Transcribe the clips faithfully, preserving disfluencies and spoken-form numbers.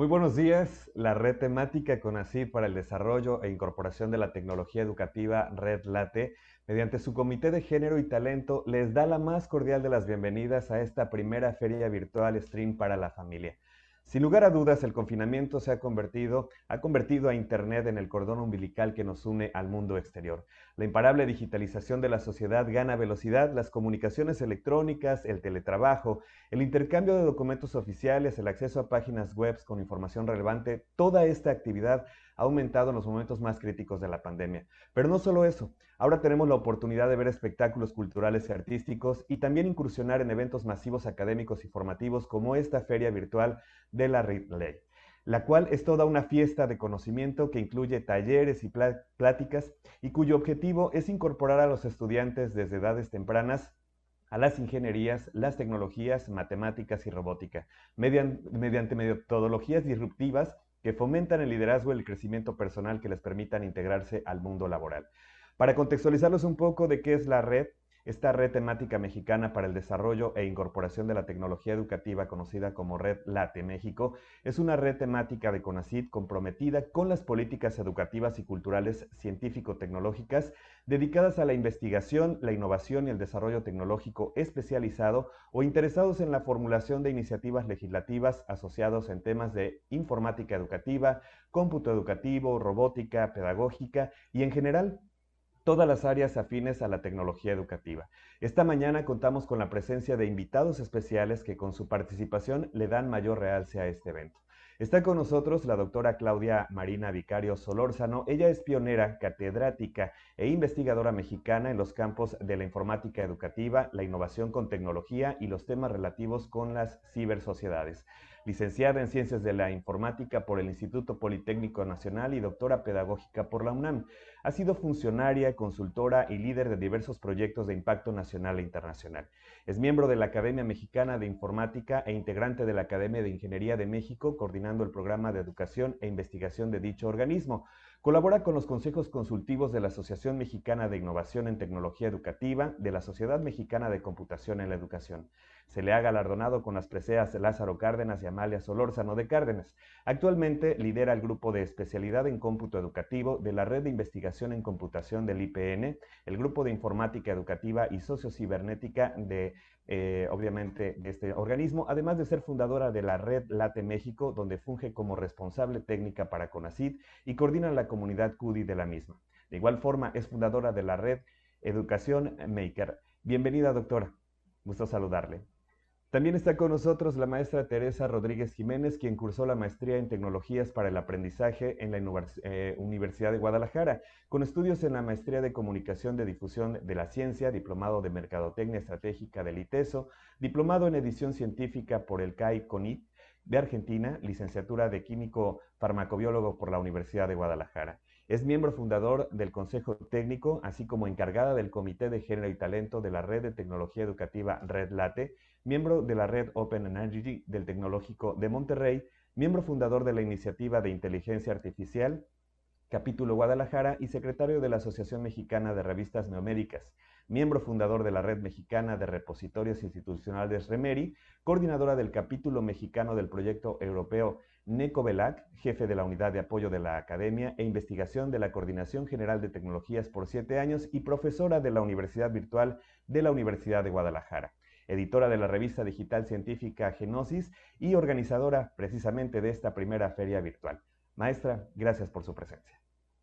Muy buenos días. La red temática CONACYT para el desarrollo e incorporación de la tecnología educativa Red Late, mediante su Comité de Género y Talento, les da la más cordial de las bienvenidas a esta primera feria virtual Stream para la familia. Sin lugar a dudas, el confinamiento se ha convertido, ha convertido a Internet en el cordón umbilical que nos une al mundo exterior. La imparable digitalización de la sociedad gana velocidad, las comunicaciones electrónicas, el teletrabajo, el intercambio de documentos oficiales, el acceso a páginas web con información relevante, toda esta actividad ha aumentado en los momentos más críticos de la pandemia. Pero no solo eso, ahora tenemos la oportunidad de ver espectáculos culturales y artísticos y también incursionar en eventos masivos académicos y formativos como esta feria virtual de la Ridley, la cual es toda una fiesta de conocimiento que incluye talleres y pláticas y cuyo objetivo es incorporar a los estudiantes desde edades tempranas a las ingenierías, las tecnologías, matemáticas y robótica, mediante, mediante metodologías disruptivas que fomentan el liderazgo y el crecimiento personal que les permitan integrarse al mundo laboral. Para contextualizarlos un poco de qué es la red, esta red temática mexicana para el desarrollo e incorporación de la tecnología educativa conocida como Red Late México es una red temática de CONACYT comprometida con las políticas educativas y culturales científico-tecnológicas dedicadas a la investigación, la innovación y el desarrollo tecnológico especializado o interesados en la formulación de iniciativas legislativas asociados en temas de informática educativa, cómputo educativo, robótica, pedagógica y en general todas las áreas afines a la tecnología educativa. Esta mañana contamos con la presencia de invitados especiales que con su participación le dan mayor realce a este evento. Está con nosotros la doctora Claudia Marina Vicario Solórzano. Ella es pionera, catedrática e investigadora mexicana en los campos de la informática educativa, la innovación con tecnología y los temas relativos con las cibersociedades. Licenciada en Ciencias de la Informática por el Instituto Politécnico Nacional y doctora pedagógica por la UNAM. Ha sido funcionaria, consultora y líder de diversos proyectos de impacto nacional e internacional. Es miembro de la Academia Mexicana de Informática e integrante de la Academia de Ingeniería de México, coordinando el programa de educación e investigación de dicho organismo. Colabora con los consejos consultivos de la Asociación Mexicana de Innovación en Tecnología Educativa, de la Sociedad Mexicana de Computación en la Educación. Se le ha galardonado con las preseas de Lázaro Cárdenas y Amalia Solórzano de Cárdenas. Actualmente lidera el grupo de especialidad en cómputo educativo de la Red de Investigación en Computación del I P N, el grupo de informática educativa y sociocibernética de, eh, obviamente, de este organismo, además de ser fundadora de la Red Late México, donde funge como responsable técnica para CONACYT y coordina la comunidad C U D I de la misma. De igual forma, es fundadora de la Red Educación Maker. Bienvenida, doctora. Gusto saludarle. También está con nosotros la maestra Teresa Rodríguez Jiménez, quien cursó la maestría en Tecnologías para el Aprendizaje en la eh, Universidad de Guadalajara, con estudios en la maestría de Comunicación de Difusión de la Ciencia, diplomado de Mercadotecnia Estratégica del ITESO, diplomado en Edición Científica por el C A I-CONIT de Argentina, licenciatura de Químico Farmacobiólogo por la Universidad de Guadalajara. Es miembro fundador del Consejo Técnico, así como encargada del Comité de Género y Talento de la Red de Tecnología Educativa Red Late, miembro de la Red Open Energy del Tecnológico de Monterrey, miembro fundador de la Iniciativa de Inteligencia Artificial, Capítulo Guadalajara y secretario de la Asociación Mexicana de Revistas Neomédicas, miembro fundador de la Red Mexicana de Repositorios Institucionales REMERI, coordinadora del Capítulo Mexicano del Proyecto Europeo NECOVELAC, jefe de la Unidad de Apoyo de la Academia e Investigación de la Coordinación General de Tecnologías por siete años y profesora de la Universidad Virtual de la Universidad de Guadalajara, editora de la revista digital científica Genosis y organizadora precisamente de esta primera feria virtual. Maestra, gracias por su presencia.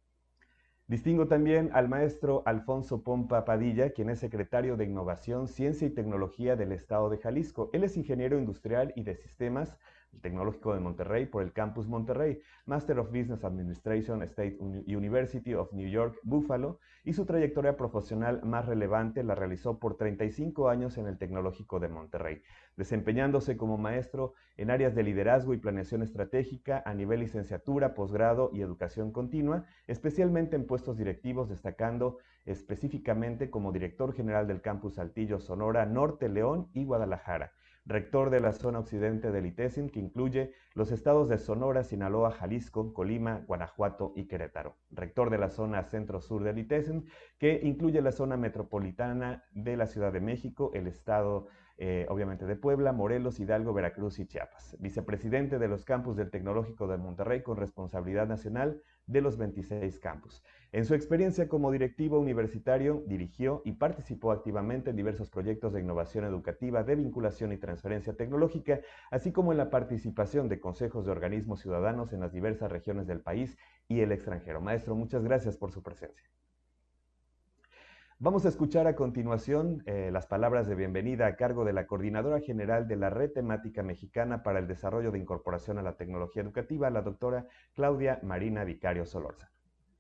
Distingo también al maestro Alfonso Pompa Padilla, quien es secretario de Innovación, Ciencia y Tecnología del Estado de Jalisco. Él es ingeniero industrial y de sistemas del Tecnológico de Monterrey por el Campus Monterrey, Master of Business Administration, State University of New York, Buffalo, y su trayectoria profesional más relevante la realizó por treinta y cinco años en el Tecnológico de Monterrey, desempeñándose como maestro en áreas de liderazgo y planeación estratégica a nivel licenciatura, posgrado y educación continua, especialmente en puestos directivos, destacando específicamente como director general del Campus Saltillo, Sonora, Norte, León y Guadalajara. rector de la zona occidente del ITESIN, que incluye los estados de Sonora, Sinaloa, Jalisco, Colima, Guanajuato y Querétaro. Rector de la zona centro-sur del ITESIN, que incluye la zona metropolitana de la Ciudad de México, el estado Eh, obviamente de Puebla, Morelos, Hidalgo, Veracruz y Chiapas. Vicepresidente de los campus del Tecnológico de Monterrey con responsabilidad nacional de los veintiséis campus. En su experiencia como directivo universitario, dirigió y participó activamente en diversos proyectos de innovación educativa, de vinculación y transferencia tecnológica, así como en la participación de consejos de organismos ciudadanos en las diversas regiones del país y el extranjero. Maestro, muchas gracias por su presencia. Vamos a escuchar a continuación eh, las palabras de bienvenida a cargo de la Coordinadora General de la Red Temática Mexicana para el Desarrollo de Incorporación a la Tecnología Educativa, la doctora Claudia Marina Vicario Solórzano.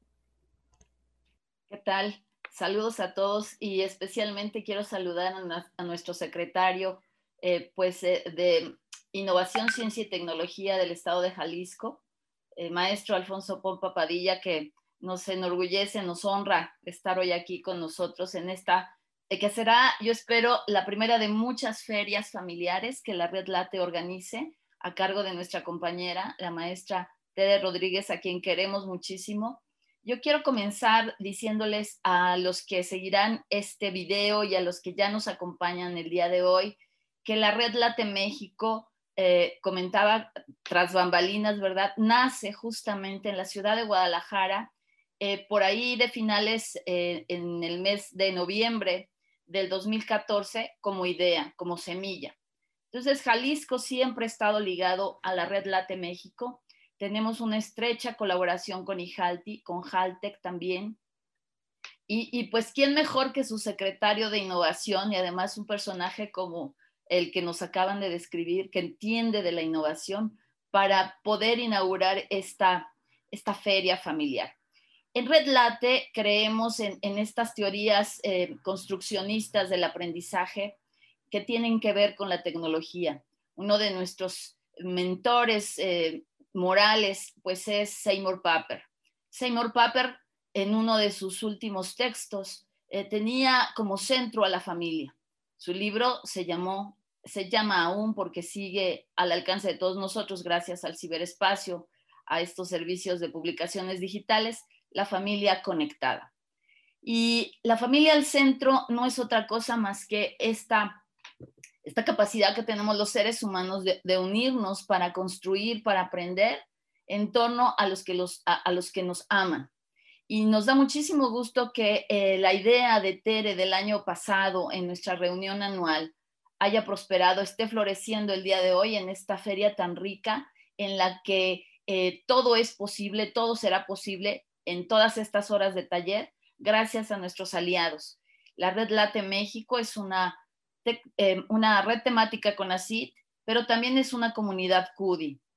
¿Qué tal? Saludos a todos y especialmente quiero saludar a, a nuestro secretario eh, pues, eh, de Innovación, Ciencia y Tecnología del Estado de Jalisco, eh, maestro Alfonso Pompa Padilla, que nos enorgullece, nos honra estar hoy aquí con nosotros en esta, eh, que será, yo espero, la primera de muchas ferias familiares que la Red Late organice a cargo de nuestra compañera, la maestra Tere Rodríguez, a quien queremos muchísimo. Yo quiero comenzar diciéndoles a los que seguirán este video y a los que ya nos acompañan el día de hoy, que la Red Late México, eh, comentaba tras bambalinas, ¿verdad? Nace justamente en la ciudad de Guadalajara, Eh, por ahí de finales eh, en el mes de noviembre del dos mil catorce como idea, como semilla. Entonces, Jalisco siempre ha estado ligado a la Red Late México. Tenemos una estrecha colaboración con IJALTI, con JALTEC también. Y, y pues, ¿quién mejor que su secretario de Innovación y además un personaje como el que nos acaban de describir, que entiende de la innovación, para poder inaugurar esta, esta feria familiar? En Red Late creemos en, en estas teorías eh, construccionistas del aprendizaje que tienen que ver con la tecnología. Uno de nuestros mentores eh, morales pues es Seymour Papert. Seymour Papert, en uno de sus últimos textos, eh, tenía como centro a la familia. Su libro se llamó, se llama aún porque sigue al alcance de todos nosotros gracias al ciberespacio, a estos servicios de publicaciones digitales, La familia conectada. Y la familia al centro no es otra cosa más que esta, esta capacidad que tenemos los seres humanos de, de unirnos para construir, para aprender en torno a los que, los, a, a los que nos aman. Y nos da muchísimo gusto que eh, la idea de Tere del año pasado en nuestra reunión anual haya prosperado, esté floreciendo el día de hoy en esta feria tan rica en la que eh, todo es posible, todo será posible en todas estas horas de taller, gracias a nuestros aliados. La Red Late México es una, te, eh, una red temática con CONACYT, pero también es una comunidad C U D I.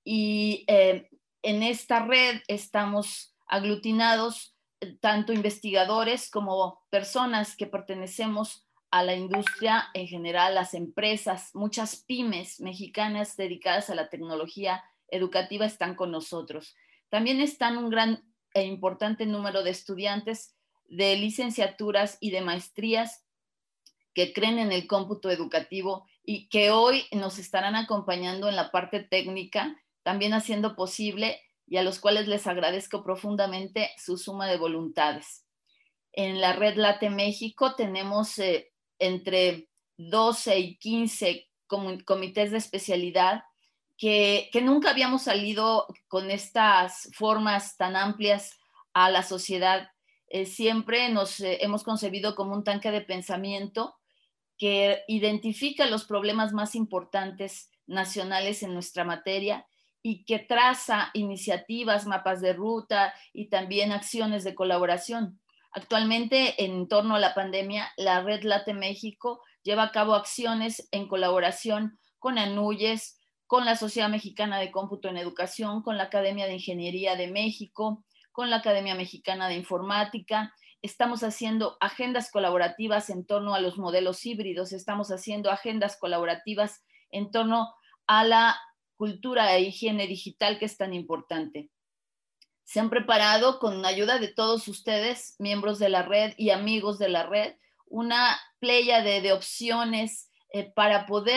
Y eh, en esta red estamos aglutinados tanto investigadores como personas que pertenecemos a la industria en general, las empresas, muchas pymes mexicanas dedicadas a la tecnología educativa están con nosotros. También están un gran e importante número de estudiantes de licenciaturas y de maestrías que creen en el cómputo educativo y que hoy nos estarán acompañando en la parte técnica, también haciendo posible, y a los cuales les agradezco profundamente su suma de voluntades. En la Red Late México tenemos eh, entre doce y quince comités de especialidad que, que nunca habíamos salido con estas formas tan amplias a la sociedad. Eh, siempre nos eh, hemos concebido como un tanque de pensamiento que identifica los problemas más importantes nacionales en nuestra materia y que traza iniciativas, mapas de ruta y también acciones de colaboración. Actualmente, en torno a la pandemia, la Red Late México lleva a cabo acciones en colaboración con ANUYES, con la Sociedad Mexicana de Cómputo en Educación, con la Academia de Ingeniería de México, con la Academia Mexicana de Informática. Estamos haciendo agendas colaborativas en torno a los modelos híbridos, estamos haciendo agendas colaborativas en torno a la cultura e higiene digital que es tan importante. Se han preparado con ayuda de todos ustedes, miembros de la red y amigos de la red, una playa de, de opciones eh, para poder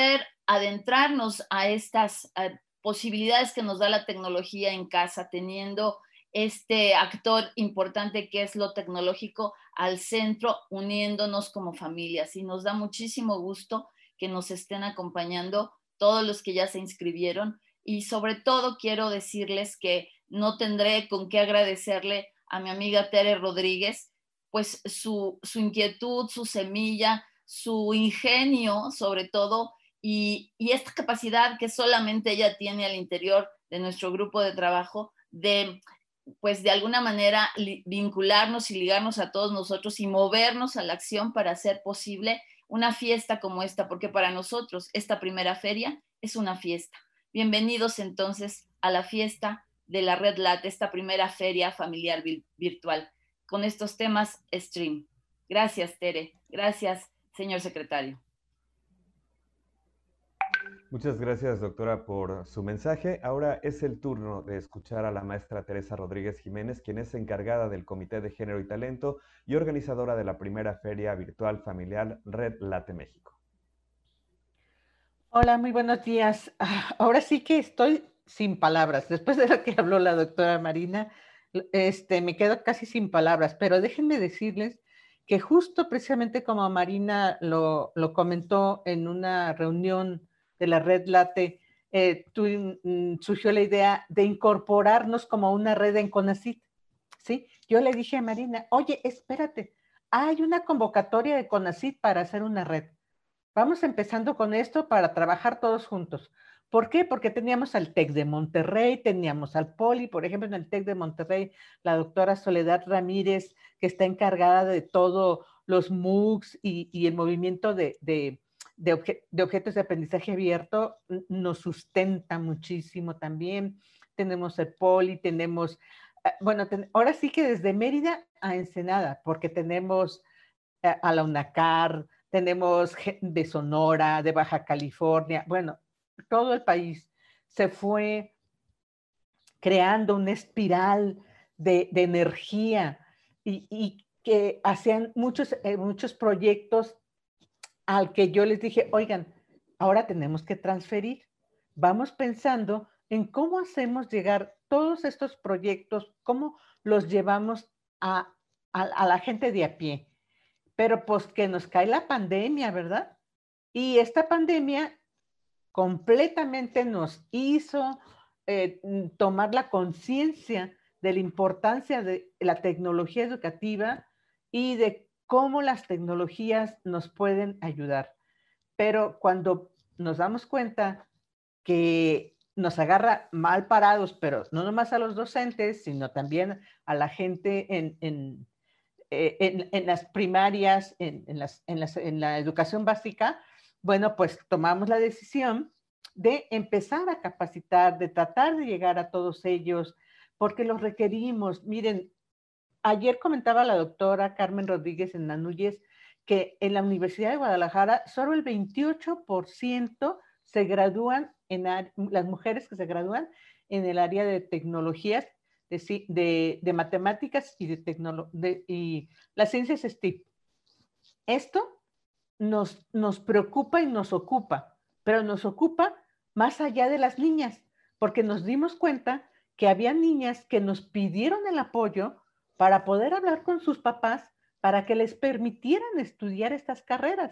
adentrarnos a estas a posibilidades que nos da la tecnología en casa, teniendo este actor importante que es lo tecnológico al centro, uniéndonos como familias. Y nos da muchísimo gusto que nos estén acompañando todos los que ya se inscribieron. Y sobre todo quiero decirles que no tendré con qué agradecerle a mi amiga Tere Rodríguez, pues su, su inquietud, su semilla, su ingenio sobre todo, y, y esta capacidad que solamente ella tiene al interior de nuestro grupo de trabajo de pues de alguna manera vincularnos y ligarnos a todos nosotros y movernos a la acción para hacer posible una fiesta como esta, porque para nosotros esta primera feria es una fiesta. Bienvenidos entonces a la fiesta de la Red Late, esta primera feria familiar virtual, con estos temas stream. Gracias, Tere. Gracias, señor secretario. Muchas gracias, doctora, por su mensaje. Ahora es el turno de escuchar a la maestra Teresa Rodríguez Jiménez, quien es encargada del Comité de Género y Talento y organizadora de la primera Feria Virtual Familiar Red Late México. Hola, muy buenos días. Ahora sí que estoy sin palabras. Después de lo que habló la doctora Marina, este, me quedo casi sin palabras, pero déjenme decirles que justo precisamente como Marina lo, lo comentó en una reunión de la Red Late, eh, tu, mm, surgió la idea de incorporarnos como una red en CONACYT, ¿sí? Yo le dije a Marina, oye, espérate, hay una convocatoria de CONACYT para hacer una red. Vamos empezando con esto para trabajar todos juntos. ¿Por qué? Porque teníamos al TEC de Monterrey, teníamos al Poli, por ejemplo, en el TEC de Monterrey, la doctora Soledad Ramírez, que está encargada de todos los MOOCs y, y el movimiento de, de, de, obje, de objetos de aprendizaje abierto, nos sustenta muchísimo también. Tenemos el Poli, tenemos, bueno, ten, ahora sí que desde Mérida a Ensenada, porque tenemos a la UNACAR, tenemos de Sonora, de Baja California, bueno, todo el país se fue creando una espiral de, de energía y, y, que hacían muchos, eh, muchos proyectos al que yo les dije, oigan, ahora tenemos que transferir. Vamos pensando en cómo hacemos llegar todos estos proyectos, cómo los llevamos a, a, a la gente de a pie. Pero pues que nos cae la pandemia, ¿verdad? Y esta pandemia completamente nos hizo eh, tomar la conciencia de la importancia de la tecnología educativa y de cómo las tecnologías nos pueden ayudar. Pero cuando nos damos cuenta que nos agarra mal parados, pero no nomás a los docentes, sino también a la gente en, en En, en, las primarias, en, en, las, en, las, en la educación básica, bueno, pues tomamos la decisión de empezar a capacitar, de tratar de llegar a todos ellos, porque los requerimos. Miren, ayer comentaba la doctora Carmen Rodríguez en Nanúyez que en la Universidad de Guadalajara solo el veintiocho por ciento se gradúan, en las mujeres que se gradúan en el área de tecnologías, De, de, de matemáticas y de, de y las ciencias S T E A M. Esto nos, nos preocupa y nos ocupa, pero nos ocupa más allá de las niñas, porque nos dimos cuenta que había niñas que nos pidieron el apoyo para poder hablar con sus papás para que les permitieran estudiar estas carreras.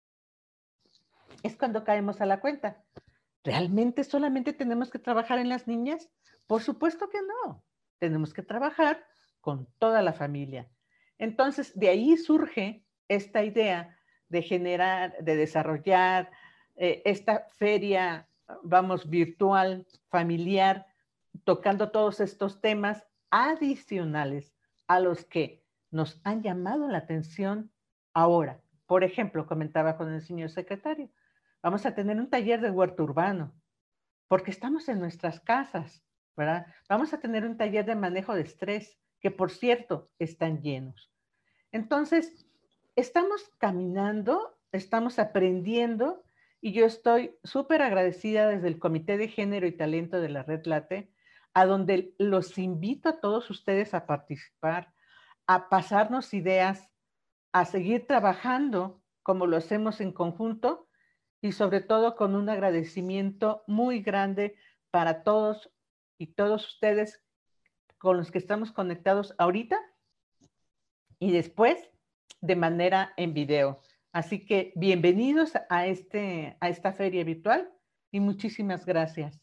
Es cuando caemos a la cuenta. ¿Realmente solamente tenemos que trabajar en las niñas? Por supuesto que no. Tenemos que trabajar con toda la familia. Entonces, de ahí surge esta idea de generar, de desarrollar eh, esta feria, vamos, virtual, familiar, tocando todos estos temas adicionales a los que nos han llamado la atención ahora. Por ejemplo, comentaba con el señor secretario, vamos a tener un taller de huerto urbano, porque estamos en nuestras casas, ¿verdad? Vamos a tener un taller de manejo de estrés, que por cierto, están llenos. Entonces, estamos caminando, estamos aprendiendo, y yo estoy súper agradecida desde el Comité de Género y Talento de la Red Late, a donde los invito a todos ustedes a participar, a pasarnos ideas, a seguir trabajando como lo hacemos en conjunto, y sobre todo con un agradecimiento muy grande para todos y todos ustedes con los que estamos conectados ahorita y después de manera en video. Así que bienvenidos a, este, a esta feria virtual y muchísimas gracias.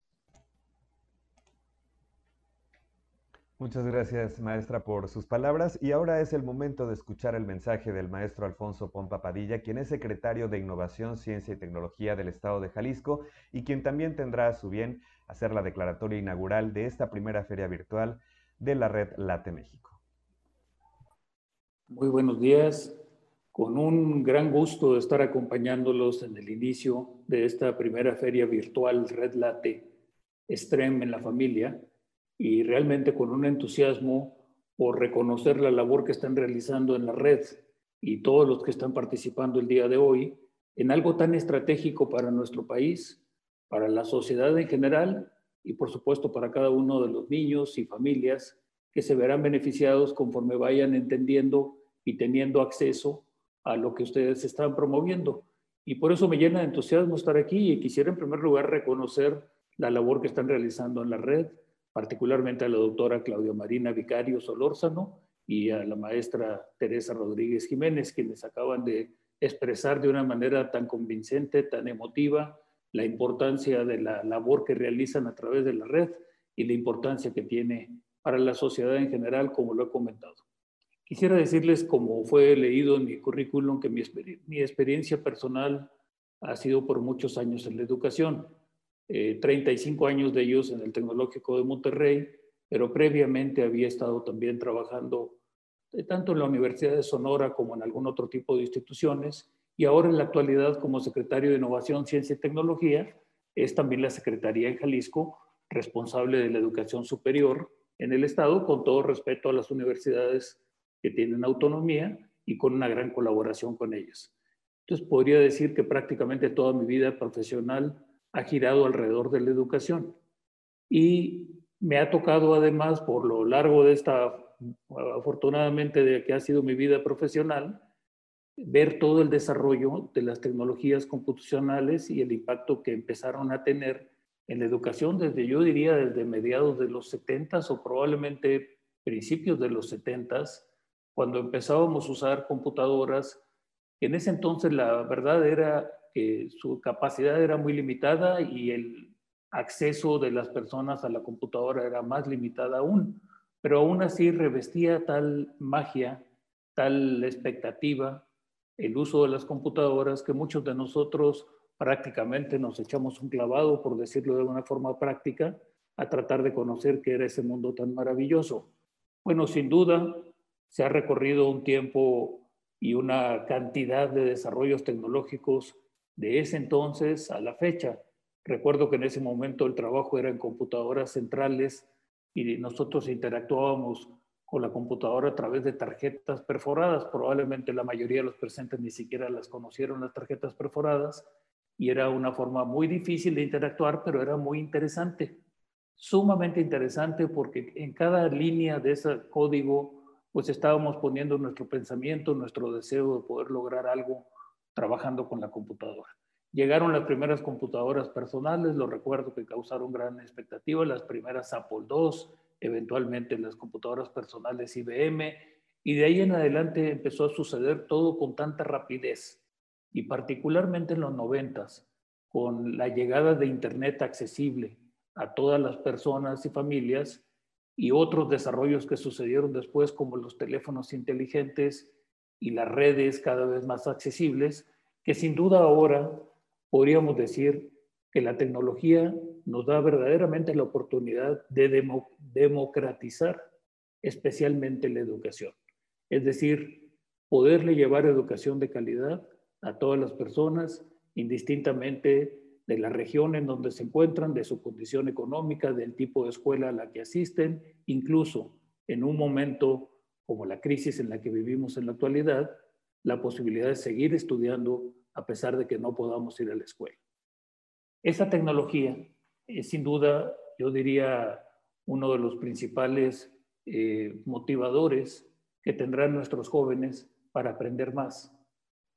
Muchas gracias, maestra, por sus palabras. Y ahora es el momento de escuchar el mensaje del maestro Alfonso Pompa Padilla, quien es secretario de Innovación, Ciencia y Tecnología del Estado de Jalisco y quien también tendrá a su bien hacer la declaratoria inaugural de esta primera feria virtual de la Red Late México. Muy buenos días. Con un gran gusto de estar acompañándolos en el inicio de esta primera feria virtual Red Late STREM en la familia, y realmente con un entusiasmo por reconocer la labor que están realizando en la red y todos los que están participando el día de hoy en algo tan estratégico para nuestro país, para la sociedad en general y por supuesto para cada uno de los niños y familias que se verán beneficiados conforme vayan entendiendo y teniendo acceso a lo que ustedes están promoviendo. Y por eso me llena de entusiasmo estar aquí y quisiera en primer lugar reconocer la labor que están realizando en la red, particularmente a la doctora Claudia Marina Vicario Solórzano y a la maestra Teresa Rodríguez Jiménez, quienes acaban de expresar de una manera tan convincente, tan emotiva, la importancia de la labor que realizan a través de la red y la importancia que tiene para la sociedad en general, como lo he comentado. Quisiera decirles, como fue leído en mi currículum, que mi, exper mi experiencia personal ha sido por muchos años en la educación. Eh, treinta y cinco años de ellos en el Tecnológico de Monterrey, pero previamente había estado también trabajando eh, tanto en la Universidad de Sonora como en algún otro tipo de instituciones, y ahora en la actualidad como secretario de Innovación, Ciencia y Tecnología, es también la Secretaría en Jalisco responsable de la educación superior en el Estado, con todo respeto a las universidades que tienen autonomía y con una gran colaboración con ellas. Entonces podría decir que prácticamente toda mi vida profesional ha girado alrededor de la educación. Y me ha tocado además, por lo largo de esta, afortunadamente, de que ha sido mi vida profesional, ver todo el desarrollo de las tecnologías computacionales y el impacto que empezaron a tener en la educación desde, yo diría, desde mediados de los setentas o probablemente principios de los setentas, cuando empezábamos a usar computadoras. En ese entonces la verdad era que su capacidad era muy limitada y el acceso de las personas a la computadora era más limitada aún, pero aún así revestía tal magia, tal expectativa el uso de las computadoras que muchos de nosotros prácticamente nos echamos un clavado, por decirlo de una forma práctica, a tratar de conocer qué era ese mundo tan maravilloso. Bueno, sin duda se ha recorrido un tiempo y una cantidad de desarrollos tecnológicos de ese entonces a la fecha. Recuerdo que en ese momento el trabajo era en computadoras centrales y nosotros interactuábamos con la computadora a través de tarjetas perforadas. Probablemente la mayoría de los presentes ni siquiera las conocieron, las tarjetas perforadas, y era una forma muy difícil de interactuar, pero era muy interesante, sumamente interesante, porque en cada línea de ese código pues estábamos poniendo nuestro pensamiento, nuestro deseo de poder lograr algo trabajando con la computadora. Llegaron las primeras computadoras personales, lo recuerdo que causaron gran expectativa, las primeras Apple dos, eventualmente las computadoras personales I B M, y de ahí en adelante empezó a suceder todo con tanta rapidez, y particularmente en los noventas, con la llegada de Internet accesible a todas las personas y familias, y otros desarrollos que sucedieron después, como los teléfonos inteligentes y las redes cada vez más accesibles, que sin duda ahora podríamos decir que la tecnología nos da verdaderamente la oportunidad de demo, democratizar especialmente la educación. Es decir, poderle llevar educación de calidad a todas las personas, indistintamente de la región en donde se encuentran, de su condición económica, del tipo de escuela a la que asisten, incluso en un momento como la crisis en la que vivimos en la actualidad, la posibilidad de seguir estudiando a pesar de que no podamos ir a la escuela. Esa tecnología es sin duda, yo diría, uno de los principales eh, motivadores que tendrán nuestros jóvenes para aprender más.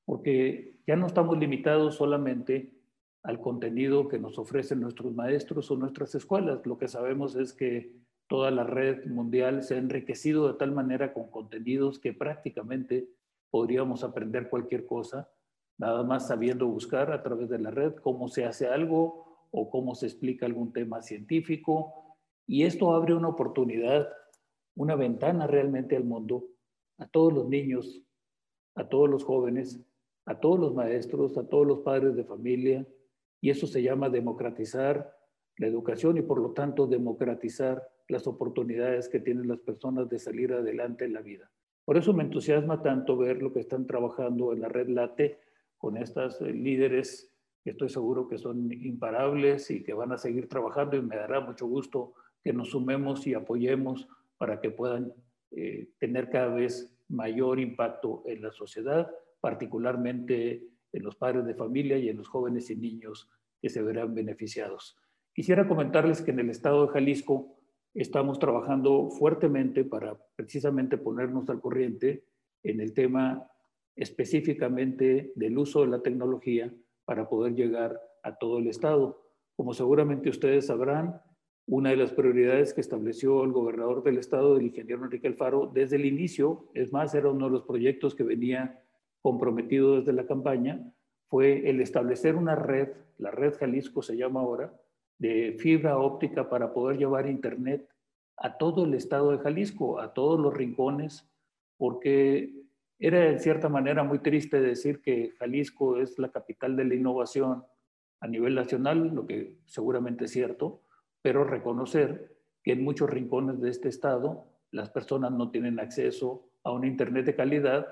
porque ya no estamos limitados solamente al contenido que nos ofrecen nuestros maestros o nuestras escuelas. Lo que sabemos es que toda la red mundial se ha enriquecido de tal manera con contenidos que prácticamente podríamos aprender cualquier cosa, nada más sabiendo buscar a través de la red cómo se hace algo o cómo se explica algún tema científico. Y esto abre una oportunidad, una ventana realmente al mundo, a todos los niños, a todos los jóvenes, a todos los maestros, a todos los padres de familia, y eso se llama democratizar la educación y por lo tanto democratizar las oportunidades que tienen las personas de salir adelante en la vida. Por eso me entusiasma tanto ver lo que están trabajando en la Red Late con estas líderes que estoy seguro que son imparables y que van a seguir trabajando, y me dará mucho gusto que nos sumemos y apoyemos para que puedan eh, tener cada vez mayor impacto en la sociedad, particularmente en los padres de familia y en los jóvenes y niños que se verán beneficiados. Quisiera comentarles que en el estado de Jalisco estamos trabajando fuertemente para precisamente ponernos al corriente en el tema específicamente del uso de la tecnología para poder llegar a todo el estado. Como seguramente ustedes sabrán, una de las prioridades que estableció el gobernador del estado, el ingeniero Enrique Alfaro, desde el inicio, es más, era uno de los proyectos que venía comprometido desde la campaña, fue el establecer una red, la Red Jalisco se llama ahora, de fibra óptica para poder llevar internet a todo el estado de Jalisco, a todos los rincones, porque era en cierta manera muy triste decir que Jalisco es la capital de la innovación a nivel nacional, lo que seguramente es cierto, pero reconocer que en muchos rincones de este estado las personas no tienen acceso a un internet de calidad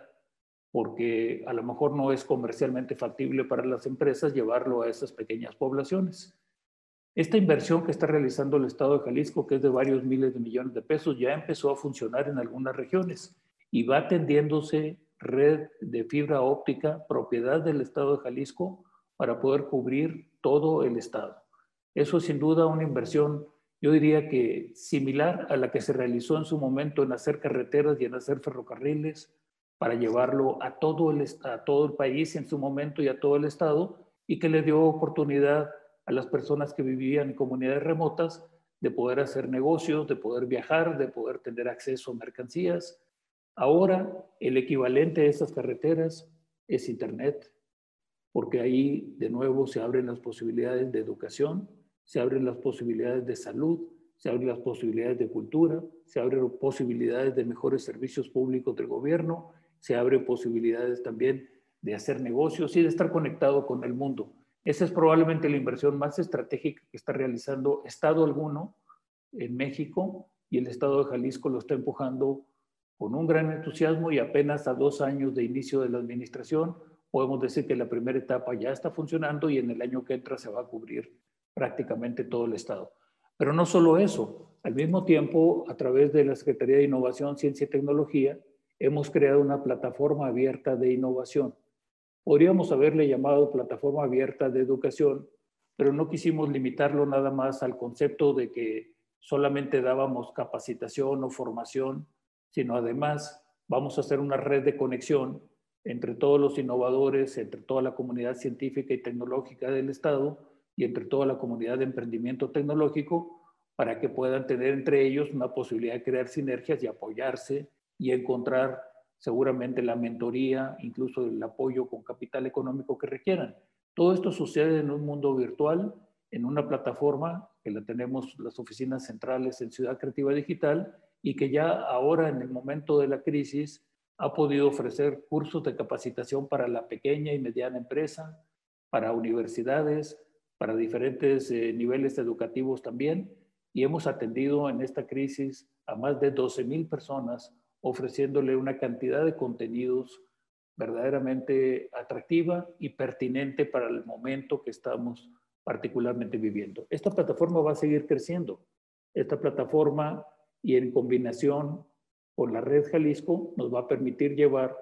porque a lo mejor no es comercialmente factible para las empresas llevarlo a esas pequeñas poblaciones. Esta inversión que está realizando el estado de Jalisco, que es de varios miles de millones de pesos, ya empezó a funcionar en algunas regiones y va tendiéndose red de fibra óptica, propiedad del estado de Jalisco, para poder cubrir todo el estado. Eso es sin duda una inversión, yo diría que similar a la que se realizó en su momento en hacer carreteras y en hacer ferrocarriles, para llevarlo a todo, el, a todo el país en su momento y a todo el estado, y que le dio oportunidad a las personas que vivían en comunidades remotas de poder hacer negocios, de poder viajar, de poder tener acceso a mercancías. Ahora el equivalente a esas carreteras es Internet, porque ahí de nuevo se abren las posibilidades de educación, se abren las posibilidades de salud, se abren las posibilidades de cultura, se abren posibilidades de mejores servicios públicos del gobierno, se abren posibilidades también de hacer negocios y de estar conectado con el mundo. Esa es probablemente la inversión más estratégica que está realizando Estado alguno en México, y el Estado de Jalisco lo está empujando con un gran entusiasmo, y apenas a dos años de inicio de la administración podemos decir que la primera etapa ya está funcionando y en el año que entra se va a cubrir prácticamente todo el Estado. Pero no solo eso, al mismo tiempo, a través de la Secretaría de Innovación, Ciencia y Tecnología, hemos creado una plataforma abierta de innovación. Podríamos haberle llamado plataforma abierta de educación, pero no quisimos limitarlo nada más al concepto de que solamente dábamos capacitación o formación, sino además vamos a hacer una red de conexión entre todos los innovadores, entre toda la comunidad científica y tecnológica del Estado y entre toda la comunidad de emprendimiento tecnológico, para que puedan tener entre ellos una posibilidad de crear sinergias y apoyarse y encontrar seguramente la mentoría, incluso el apoyo con capital económico que requieran. Todo esto sucede en un mundo virtual, en una plataforma que la tenemos las oficinas centrales en Ciudad Creativa Digital, y que ya ahora en el momento de la crisis ha podido ofrecer cursos de capacitación para la pequeña y mediana empresa, para universidades, para diferentes eh, niveles educativos también, y hemos atendido en esta crisis a más de doce mil personas, ofreciéndole una cantidad de contenidos verdaderamente atractiva y pertinente para el momento que estamos particularmente viviendo. Esta plataforma va a seguir creciendo. Esta plataforma, y en combinación con la Red Jalisco, nos va a permitir llevar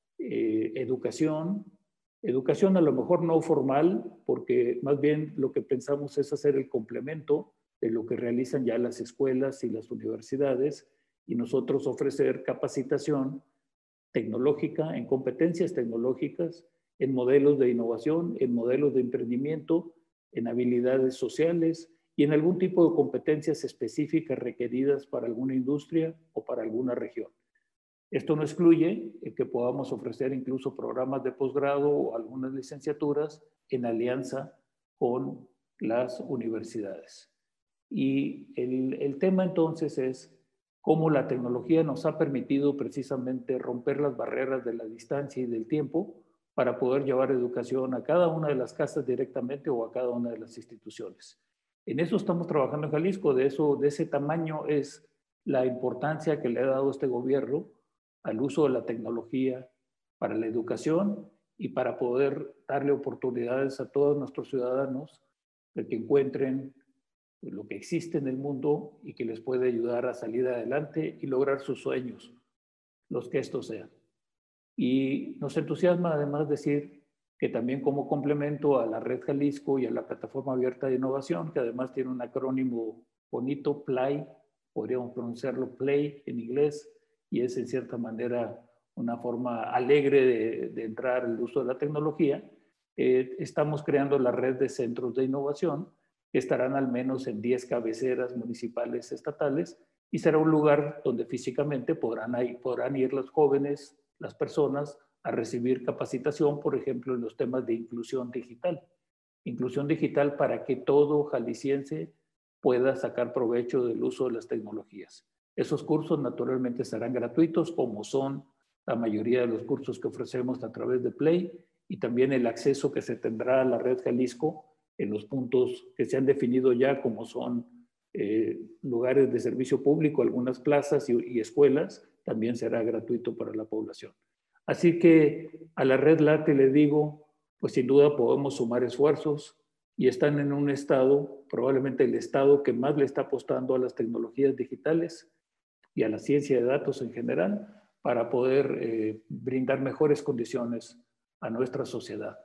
eh, educación, educación a lo mejor no formal, porque más bien lo que pensamos es hacer el complemento de lo que realizan ya las escuelas y las universidades, y nosotros ofrecer capacitación tecnológica en competencias tecnológicas en modelos de innovación, en modelos de emprendimiento, en habilidades sociales y en algún tipo de competencias específicas requeridas para alguna industria o para alguna región. Esto no excluye que podamos ofrecer incluso programas de posgrado o algunas licenciaturas en alianza con las universidades. Y el, el tema entonces es cómo la tecnología nos ha permitido precisamente romper las barreras de la distancia y del tiempo para poder llevar educación a cada una de las casas directamente o a cada una de las instituciones. En eso estamos trabajando en Jalisco, de, eso, de ese tamaño es la importancia que le ha dado este gobierno al uso de la tecnología para la educación y para poder darle oportunidades a todos nuestros ciudadanos de que encuentren lo que existe en el mundo y que les puede ayudar a salir adelante y lograr sus sueños, los que estos sean. Y nos entusiasma además decir que también como complemento a la Red Jalisco y a la Plataforma Abierta de Innovación, que además tiene un acrónimo bonito, PLAY, podríamos pronunciarlo PLAY en inglés, y es en cierta manera una forma alegre de, de entrar al uso de la tecnología. Eh, estamos creando la red de centros de innovación, que estarán al menos en diez cabeceras municipales estatales, y será un lugar donde físicamente podrán, podrán ir los jóvenes, las personas, a recibir capacitación, por ejemplo, en los temas de inclusión digital. Inclusión digital para que todo jalisciense pueda sacar provecho del uso de las tecnologías. Esos cursos naturalmente serán gratuitos, como son la mayoría de los cursos que ofrecemos a través de Play, y también el acceso que se tendrá a la Red Jalisco en los puntos que se han definido ya, como son eh, lugares de servicio público, algunas plazas y, y escuelas, también será gratuito para la población. Así que a la Red Late le digo, pues sin duda podemos sumar esfuerzos y están en un estado, probablemente el estado que más le está apostando a las tecnologías digitales y a la ciencia de datos en general para poder eh, brindar mejores condiciones a nuestra sociedad.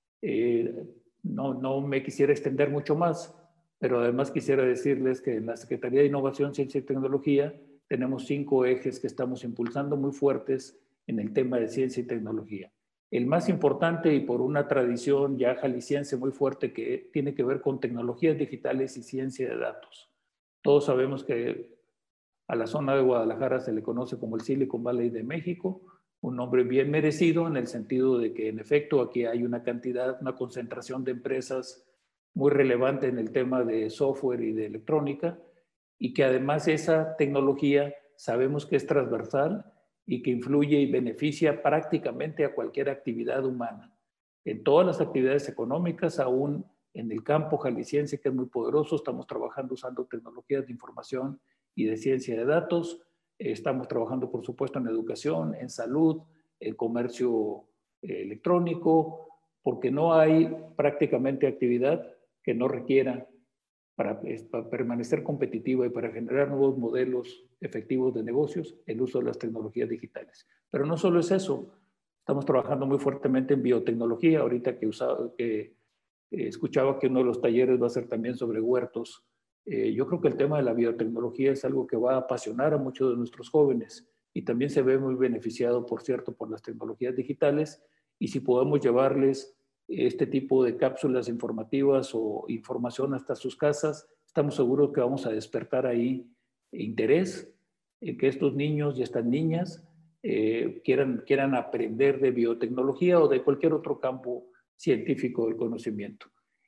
Eh, no, no me quisiera extender mucho más, pero además quisiera decirles que en la Secretaría de Innovación, Ciencia y Tecnología tenemos cinco ejes que estamos impulsando muy fuertes en el tema de ciencia y tecnología. El más importante, y por una tradición ya jalisciense muy fuerte, que tiene que ver con tecnologías digitales y ciencia de datos. Todos sabemos que a la zona de Guadalajara se le conoce como el Silicon Valley de México, un nombre bien merecido en el sentido de que en efecto aquí hay una cantidad, una concentración de empresas muy relevante en el tema de software y de electrónica, y que además esa tecnología sabemos que es transversal y que influye y beneficia prácticamente a cualquier actividad humana. En todas las actividades económicas, aún en el campo jalisciense, que es muy poderoso, estamos trabajando usando tecnologías de información y de ciencia de datos. Estamos trabajando, por supuesto, en educación, en salud, en comercio electrónico, porque no hay prácticamente actividad que no requiera, para, para permanecer competitiva y para generar nuevos modelos efectivos de negocios, el uso de las tecnologías digitales. Pero no solo es eso, estamos trabajando muy fuertemente en biotecnología. Ahorita que, usaba, que eh, escuchaba que uno de los talleres va a ser también sobre huertos. Eh, yo creo que el tema de la biotecnología es algo que va a apasionar a muchos de nuestros jóvenes y también se ve muy beneficiado, por cierto, por las tecnologías digitales, y si podemos llevarles este tipo de cápsulas informativas o información hasta sus casas, estamos seguros que vamos a despertar ahí interés en que estos niños y estas niñas eh, quieran, quieran aprender de biotecnología o de cualquier otro campo científico del conocimiento.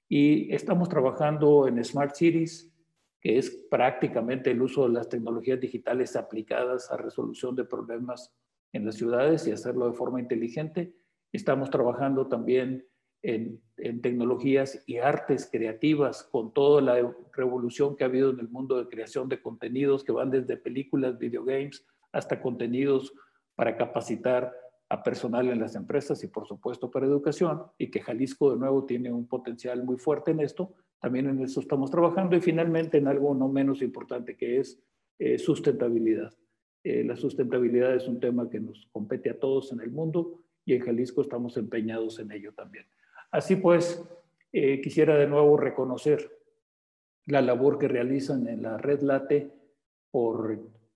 Y estamos trabajando en Smart Cities, que es prácticamente el uso de las tecnologías digitales aplicadas a resolución de problemas en las ciudades y hacerlo de forma inteligente. Estamos trabajando también en, en tecnologías y artes creativas con toda la revolución que ha habido en el mundo de creación de contenidos que van desde películas, videogames, hasta contenidos para capacitar a personal en las empresas y por supuesto para educación, y que Jalisco de nuevo tiene un potencial muy fuerte en esto. También en eso estamos trabajando, y finalmente en algo no menos importante, que es eh, sustentabilidad. Eh, la sustentabilidad es un tema que nos compete a todos en el mundo y en Jalisco estamos empeñados en ello también. Así pues, eh, quisiera de nuevo reconocer la labor que realizan en la Red Late por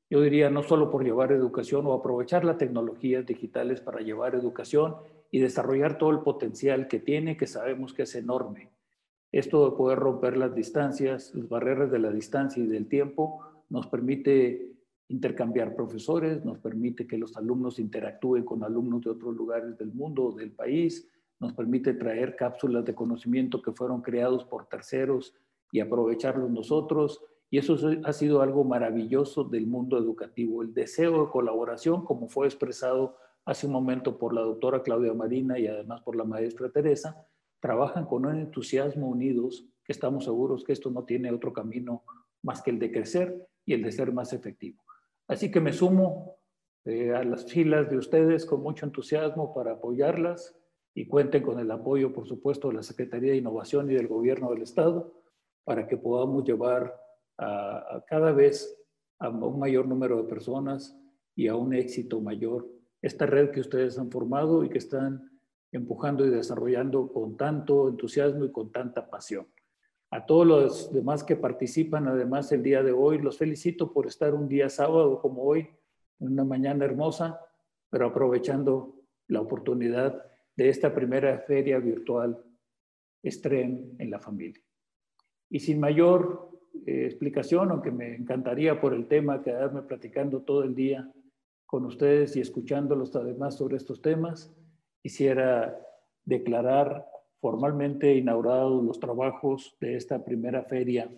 Yo diría no solo por llevar educación o aprovechar las tecnologías digitales para llevar educación y desarrollar todo el potencial que tiene, que sabemos que es enorme. Esto de poder romper las distancias, las barreras de la distancia y del tiempo, nos permite intercambiar profesores, nos permite que los alumnos interactúen con alumnos de otros lugares del mundo o del país, nos permite traer cápsulas de conocimiento que fueron creados por terceros y aprovecharlos nosotros. Y eso ha sido algo maravilloso del mundo educativo, el deseo de colaboración, como fue expresado hace un momento por la doctora Claudia Marina y además por la maestra Teresa, trabajan con un entusiasmo unidos, que estamos seguros que esto no tiene otro camino más que el de crecer y el de ser más efectivo. Así que me sumo eh, a las filas de ustedes con mucho entusiasmo para apoyarlas y cuenten con el apoyo, por supuesto, de la Secretaría de Innovación y del Gobierno del Estado para que podamos llevar a, a cada vez a un mayor número de personas y a un éxito mayor esta red que ustedes han formado y que están empujando y desarrollando con tanto entusiasmo y con tanta pasión. A todos los demás que participan, además, el día de hoy, los felicito por estar un día sábado como hoy, en una mañana hermosa, pero aprovechando la oportunidad de esta primera feria virtual STREM en la familia. Y sin mayor eh, explicación, aunque me encantaría por el tema quedarme platicando todo el día con ustedes y escuchándolos además sobre estos temas, quisiera declarar formalmente inaugurados los trabajos de esta primera feria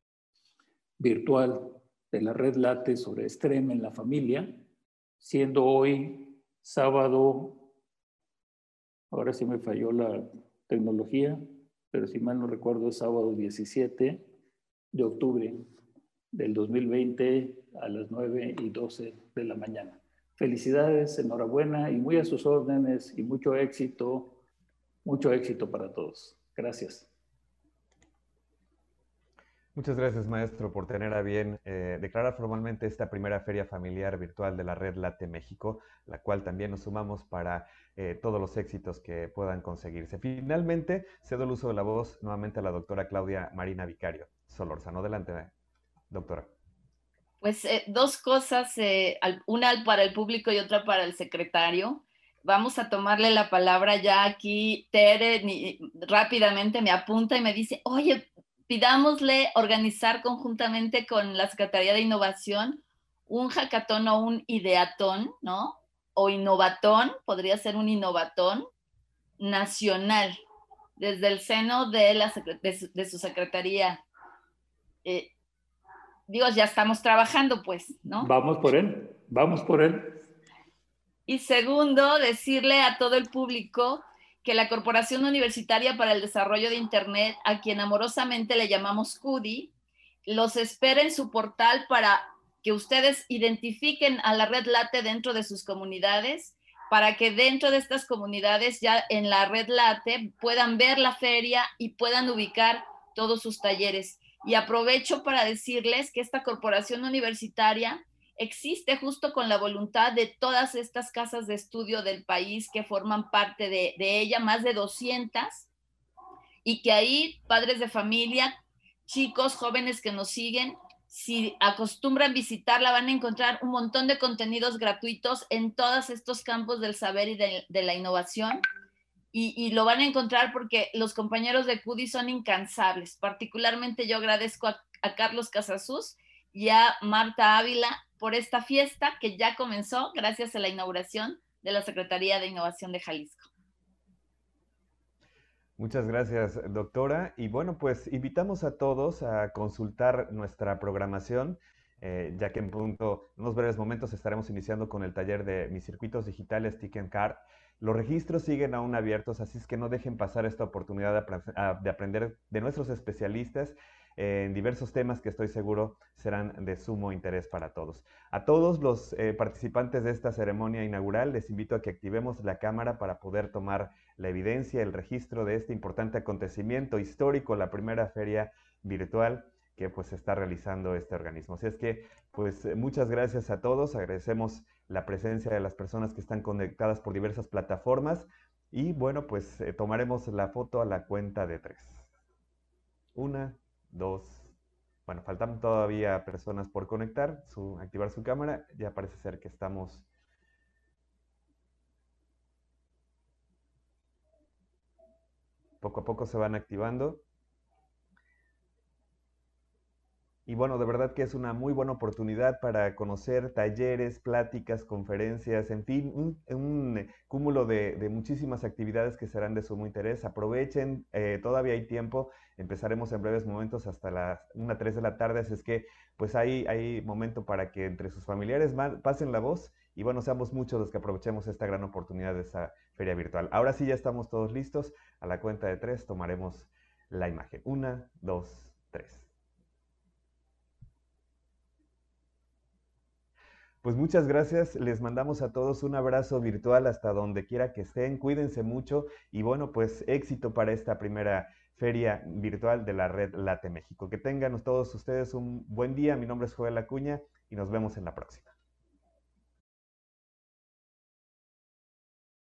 virtual de la Red Late sobre STREM en la familia, siendo hoy sábado, ahora sí me falló la tecnología, pero si mal no recuerdo es sábado diecisiete de octubre del dos mil veinte a las nueve y doce de la mañana. Felicidades, enhorabuena y muy a sus órdenes y mucho éxito, mucho éxito para todos. Gracias. Muchas gracias, maestro, por tener a bien eh, declarar formalmente esta primera feria familiar virtual de la Red Late México, la cual también nos sumamos para eh, todos los éxitos que puedan conseguirse. Finalmente, cedo el uso de la voz nuevamente a la doctora Claudia Marina Vicario Solórzano. Adelante, doctora. Pues eh, dos cosas, eh, una para el público y otra para el secretario. Vamos a tomarle la palabra ya aquí. Tere ni, rápidamente me apunta y me dice, oye, pidámosle organizar conjuntamente con la Secretaría de Innovación un hackathon o un ideatón, ¿no? O innovatón, podría ser un innovatón nacional, desde el seno de, la, de, su, de su secretaría. Eh, digo, ya estamos trabajando, pues, ¿no? Vamos por él, vamos por él. Y segundo, decirle a todo el público que la Corporación Universitaria para el Desarrollo de Internet, a quien amorosamente le llamamos C U D I, los espera en su portal para que ustedes identifiquen a la Red Late dentro de sus comunidades, para que dentro de estas comunidades ya en la Red Late puedan ver la feria y puedan ubicar todos sus talleres. Y aprovecho para decirles que esta corporación universitaria existe justo con la voluntad de todas estas casas de estudio del país que forman parte de, de ella, más de doscientas, y que ahí padres de familia, chicos, jóvenes que nos siguen, si acostumbran visitarla, van a encontrar un montón de contenidos gratuitos en todos estos campos del saber y de, de la innovación. Y, y lo van a encontrar porque los compañeros de C U D I son incansables. Particularmente yo agradezco a, a Carlos Casasus y a Marta Ávila por esta fiesta que ya comenzó gracias a la inauguración de la Secretaría de Innovación de Jalisco. Muchas gracias, doctora. Y bueno, pues invitamos a todos a consultar nuestra programación, eh, ya que en punto, en unos breves momentos estaremos iniciando con el taller de mis circuitos digitales T I C and C A R. Los registros siguen aún abiertos, así es que no dejen pasar esta oportunidad de, de aprender de nuestros especialistas eh, en diversos temas que estoy seguro serán de sumo interés para todos. A todos los eh, participantes de esta ceremonia inaugural les invito a que activemos la cámara para poder tomar la evidencia, el registro de este importante acontecimiento histórico, la primera feria virtual que pues está realizando este organismo. Así es que pues muchas gracias a todos, agradecemos la presencia de las personas que están conectadas por diversas plataformas y bueno pues eh, tomaremos la foto a la cuenta de tres. Una, dos, Bueno, faltan todavía personas por conectar, su, activar su cámara. Ya parece ser que estamos... Poco a poco se van activando. Y bueno, de verdad que es una muy buena oportunidad para conocer talleres, pláticas, conferencias, en fin, un, un cúmulo de, de, muchísimas actividades que serán de sumo interés. Aprovechen, eh, todavía hay tiempo, empezaremos en breves momentos hasta las una, tres de la tarde, así es que pues hay, hay momento para que entre sus familiares pasen la voz y bueno, seamos muchos los que aprovechemos esta gran oportunidad de esta feria virtual. Ahora sí ya estamos todos listos, a la cuenta de tres tomaremos la imagen. Una, dos, tres. Pues muchas gracias, les mandamos a todos un abrazo virtual hasta donde quiera que estén, cuídense mucho y bueno, pues éxito para esta primera feria virtual de la Red Late México. Que tengan todos ustedes un buen día, mi nombre es Joel Acuña y nos vemos en la próxima.